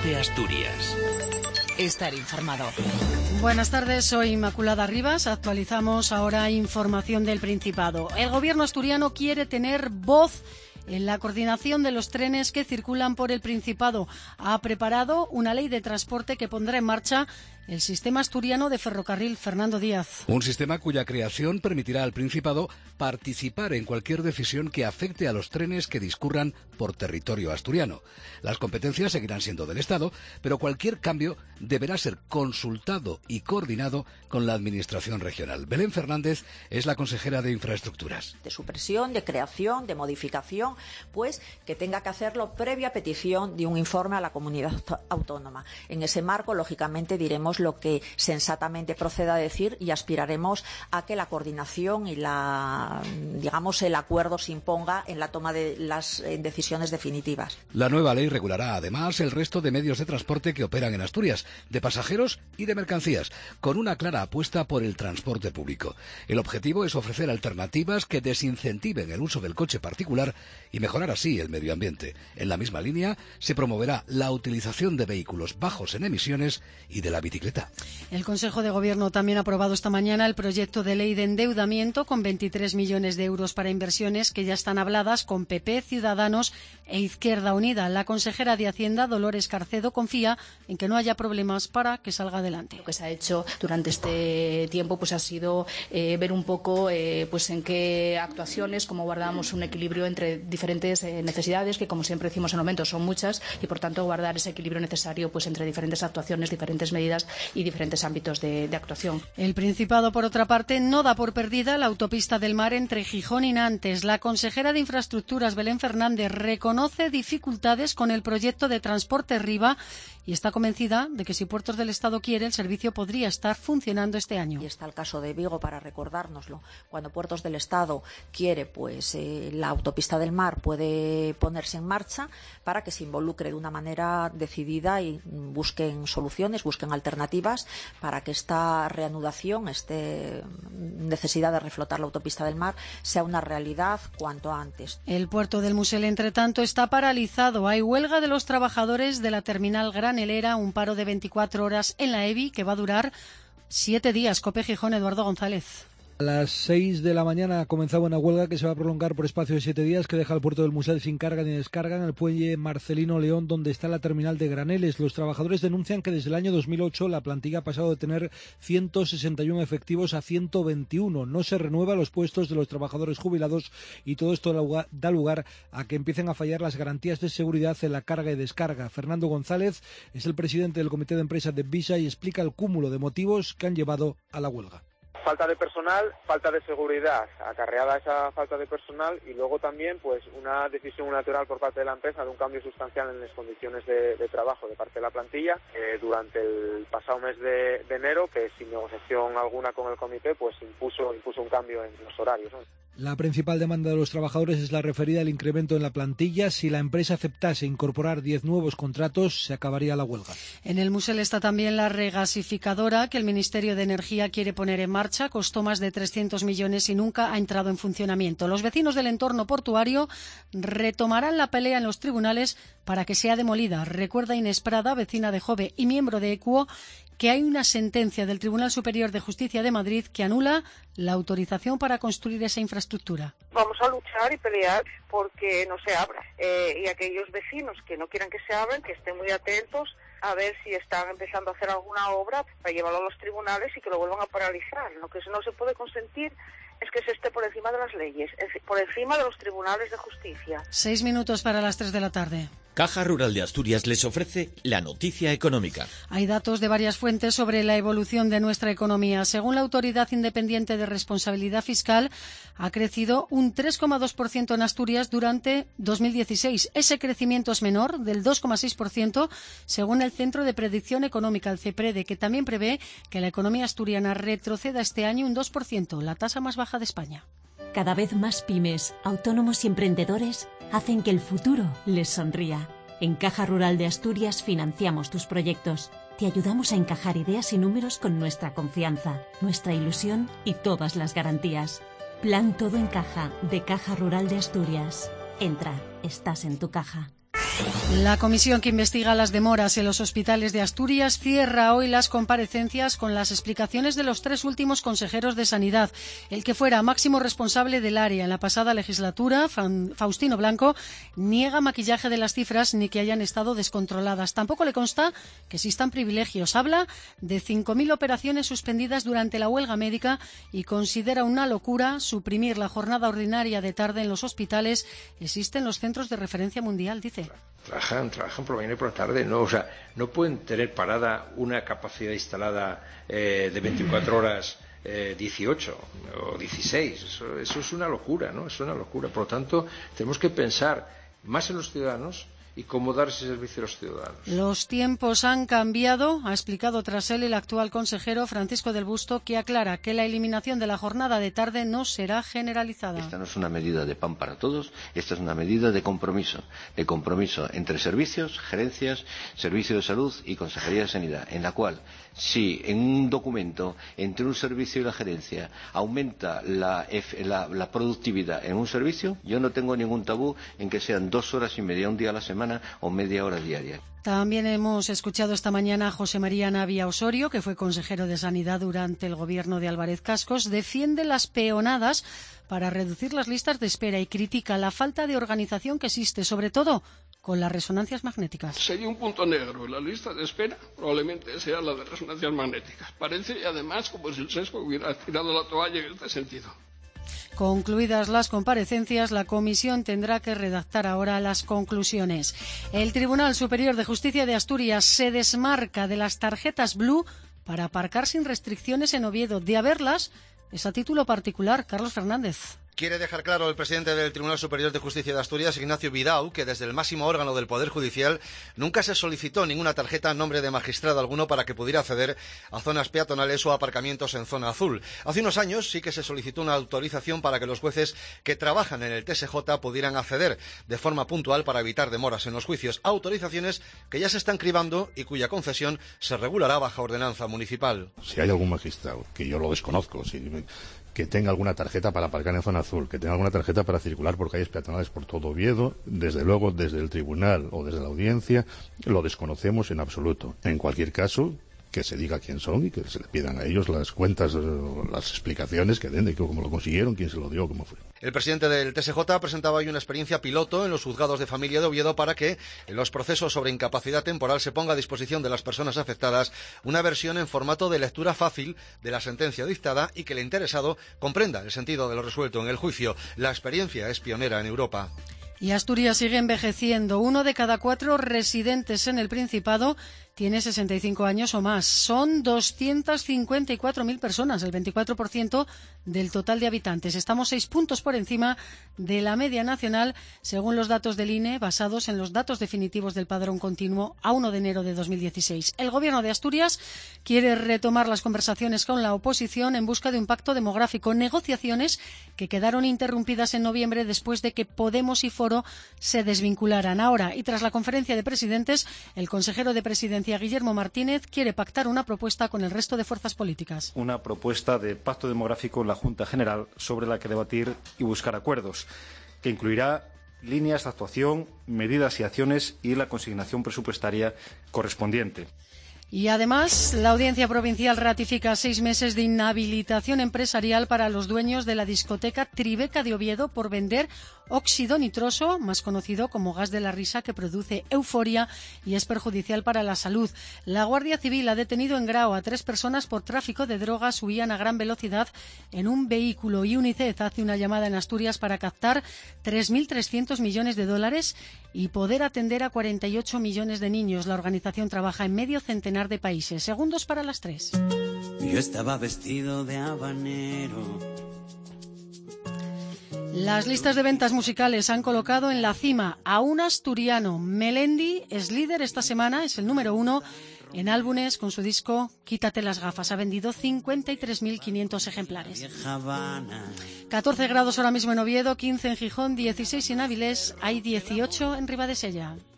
Cope Asturias. Estar informado. Buenas tardes, soy Inmaculada Rivas. Actualizamos ahora información del Principado. El gobierno asturiano quiere tener voz en la coordinación de los trenes que circulan por el Principado. Ha preparado una ley de transporte que pondrá en marcha el sistema asturiano de ferrocarril Fernando Díaz. Un sistema cuya creación permitirá al Principado participar en cualquier decisión que afecte a los trenes que discurran por territorio asturiano. Las competencias seguirán siendo del Estado, pero cualquier cambio deberá ser consultado y coordinado con la Administración regional. Belén Fernández es la consejera de Infraestructuras. De supresión, de creación, de modificación, pues que tenga que hacerlo previa petición de un informe a la comunidad autónoma. En ese marco, lógicamente, diremos lo que sensatamente proceda a decir y aspiraremos a que la coordinación y el acuerdo se imponga en la toma de las decisiones definitivas. La nueva ley regulará además el resto de medios de transporte que operan en Asturias, de pasajeros y de mercancías, con una clara apuesta por el transporte público. El objetivo es ofrecer alternativas que desincentiven el uso del coche particular y mejorar así el medio ambiente. En la misma línea se promoverá la utilización de vehículos bajos en emisiones y de la bicicleta. El Consejo de Gobierno también ha aprobado esta mañana el proyecto de ley de endeudamiento con 23 millones de euros para inversiones que ya están habladas con PP, Ciudadanos e Izquierda Unida. La consejera de Hacienda, Dolores Carcedo, confía en que no haya problemas para que salga adelante. Lo que se ha hecho durante este tiempo pues ha sido ver un poco pues en qué actuaciones, cómo guardamos un equilibrio entre diferentes necesidades, que como siempre decimos en momentos son muchas, y por tanto guardar ese equilibrio necesario pues entre diferentes actuaciones, diferentes medidas y diferentes ámbitos de actuación. El Principado, por otra parte, no da por perdida la autopista del mar entre Gijón y Nantes. La consejera de Infraestructuras, Belén Fernández, reconoce dificultades con el proyecto de transporte Riva y está convencida de que si Puertos del Estado quiere, el servicio podría estar funcionando este año. Y está el caso de Vigo para recordárnoslo. Cuando Puertos del Estado quiere, pues la autopista del mar puede ponerse en marcha para que se involucre de una manera decidida y busquen soluciones, busquen alternativas para que esta reanudación, esta necesidad de reflotar la autopista del mar, sea una realidad cuanto antes. El puerto del Musel, entre tanto, está paralizado. Hay huelga de los trabajadores de la terminal granelera, un paro de 24 horas en la EVI que va a durar 7 días. Cope Gijón, Eduardo González. A las 6 de la mañana comenzaba una huelga que se va a prolongar por espacio de 7 días, que deja el puerto del Musel sin carga ni descarga en el puente Marcelino León, donde está la terminal de Graneles. Los trabajadores denuncian que desde el año 2008 la plantilla ha pasado de tener 161 efectivos a 121. No se renueva los puestos de los trabajadores jubilados y todo esto da lugar a que empiecen a fallar las garantías de seguridad en la carga y descarga. Fernando González es el presidente del comité de empresa de Visa y explica el cúmulo de motivos que han llevado a la huelga. Falta de personal, falta de seguridad, acarreada esa falta de personal, y luego también pues una decisión unilateral por parte de la empresa de un cambio sustancial en las condiciones de trabajo de parte de la plantilla durante el pasado mes de enero, que sin negociación alguna con el comité pues impuso un cambio en los horarios, ¿no? La principal demanda de los trabajadores es la referida al incremento en la plantilla. Si la empresa aceptase incorporar 10 nuevos contratos, se acabaría la huelga. En el Musel está también la regasificadora que el Ministerio de Energía quiere poner en marcha. Costó más de 300 millones y nunca ha entrado en funcionamiento. Los vecinos del entorno portuario retomarán la pelea en los tribunales para que sea demolida. Recuerda Inés Prada, vecina de Jove y miembro de ECUO, que hay una sentencia del Tribunal Superior de Justicia de Madrid que anula la autorización para construir esa infraestructura. Vamos a luchar y pelear porque no se abra. Y aquellos vecinos que no quieran que se abran, que estén muy atentos a ver si están empezando a hacer alguna obra para llevarlo a los tribunales y que lo vuelvan a paralizar. Lo que no se puede consentir es que se esté por encima de las leyes, por encima de los tribunales de justicia. 6 minutos para las 3 de la tarde. Caja Rural de Asturias les ofrece la noticia económica. Hay datos de varias fuentes sobre la evolución de nuestra economía. Según la Autoridad Independiente de Responsabilidad Fiscal, ha crecido un 3,2% en Asturias durante 2016. Ese crecimiento es menor, del 2,6%, según el Centro de Predicción Económica, el CEPREDE, que también prevé que la economía asturiana retroceda este año un 2%, la tasa más baja de España. Cada vez más pymes, autónomos y emprendedores hacen que el futuro les sonría. En Caja Rural de Asturias financiamos tus proyectos. Te ayudamos a encajar ideas y números con nuestra confianza, nuestra ilusión y todas las garantías. Plan Todo en Caja, de Caja Rural de Asturias. Entra, estás en tu caja. La comisión que investiga las demoras en los hospitales de Asturias cierra hoy las comparecencias con las explicaciones de los 3 últimos consejeros de Sanidad. El que fuera máximo responsable del área en la pasada legislatura, Faustino Blanco, niega maquillaje de las cifras ni que hayan estado descontroladas. Tampoco le consta que existan privilegios. Habla de 5.000 operaciones suspendidas durante la huelga médica y considera una locura suprimir la jornada ordinaria de tarde en los hospitales. Existen los centros de referencia mundial, dice. Trabajan por la mañana y por la tarde, ¿no? O sea, no pueden tener parada una capacidad instalada de 24 horas 18 o 16. Eso es una locura, ¿no? Es una locura. Por lo tanto, tenemos que pensar más en los ciudadanos y cómo dar ese servicio a los ciudadanos. Los tiempos han cambiado, ha explicado tras él el actual consejero Francisco del Busto, que aclara que la eliminación de la jornada de tarde no será generalizada. Esta no es una medida de pan para todos, esta es una medida de compromiso entre servicios, gerencias, Servicio de Salud y Consejería de Sanidad, en la cual, si en un documento entre un servicio y la gerencia aumenta la productividad en un servicio, yo no tengo ningún tabú en que sean 2 horas y media un día a la semana o media hora diaria. También hemos escuchado esta mañana a José María Navia Osorio, que fue consejero de Sanidad durante el gobierno de Álvarez Cascos. Defiende las peonadas para reducir las listas de espera y critica la falta de organización que existe, sobre todo con las resonancias magnéticas. Sería un punto negro en la lista de espera, probablemente sea la de resonancias magnéticas. Parece, además, como si el sesgo hubiera tirado la toalla en este sentido. Concluidas las comparecencias, la comisión tendrá que redactar ahora las conclusiones. El Tribunal Superior de Justicia de Asturias se desmarca de las tarjetas Blue para aparcar sin restricciones en Oviedo. De haberlas, es a título particular. Carlos Fernández. Quiere dejar claro el presidente del Tribunal Superior de Justicia de Asturias, Ignacio Vidal, que desde el máximo órgano del Poder Judicial nunca se solicitó ninguna tarjeta en nombre de magistrado alguno para que pudiera acceder a zonas peatonales o aparcamientos en zona azul. Hace unos años sí que se solicitó una autorización para que los jueces que trabajan en el TSJ pudieran acceder de forma puntual para evitar demoras en los juicios. Autorizaciones que ya se están cribando y cuya concesión se regulará bajo ordenanza municipal. Si hay algún magistrado, que yo lo desconozco, que tenga alguna tarjeta para aparcar en zona azul, que tenga alguna tarjeta para circular por calles peatonales por todo Oviedo, desde luego desde el tribunal o desde la audiencia lo desconocemos en absoluto. En cualquier caso, que se diga quién son y que se le pidan a ellos las cuentas, las explicaciones que den de cómo lo consiguieron, quién se lo dio, cómo fue. El presidente del TSJ presentaba hoy una experiencia piloto en los juzgados de familia de Oviedo para que en los procesos sobre incapacidad temporal se ponga a disposición de las personas afectadas una versión en formato de lectura fácil de la sentencia dictada y que el interesado comprenda el sentido de lo resuelto en el juicio. La experiencia es pionera en Europa. Y Asturias sigue envejeciendo. 1 de cada 4 residentes en el Principado tiene 65 años o más. Son 254.000 personas, el 24% del total de habitantes. Estamos 6 puntos por encima de la media nacional, según los datos del INE, basados en los datos definitivos del padrón continuo a 1 de enero de 2016. El Gobierno de Asturias quiere retomar las conversaciones con la oposición en busca de un pacto demográfico, negociaciones que quedaron interrumpidas en noviembre después de que Podemos y Foro se desvincularan. Ahora, y tras la conferencia de presidentes, el consejero de Presidencia, Guillermo Martínez, quiere pactar una propuesta con el resto de fuerzas políticas. Una propuesta de pacto demográfico en la Junta General sobre la que debatir y buscar acuerdos, que incluirá líneas de actuación, medidas y acciones y la consignación presupuestaria correspondiente. Y además, la Audiencia Provincial ratifica 6 meses de inhabilitación empresarial para los dueños de la discoteca Tribeca de Oviedo por vender óxido nitroso, más conocido como gas de la risa, que produce euforia y es perjudicial para la salud. La Guardia Civil ha detenido en Grao a 3 personas por tráfico de drogas. Huían a gran velocidad en un vehículo y UNICEF hace una llamada en Asturias para captar 3.300 millones de dólares y poder atender a 48 millones de niños. La organización trabaja en medio centenar de países. Segundos para las 3. Yo estaba vestido de habanero. Las listas de ventas musicales han colocado en la cima a un asturiano. Melendi es líder esta semana, es el número 1 en álbumes con su disco Quítate las gafas. Ha vendido 53.500 ejemplares. 14 grados ahora mismo en Oviedo, 15 en Gijón, 16 en Avilés, hay 18 en Ribadesella.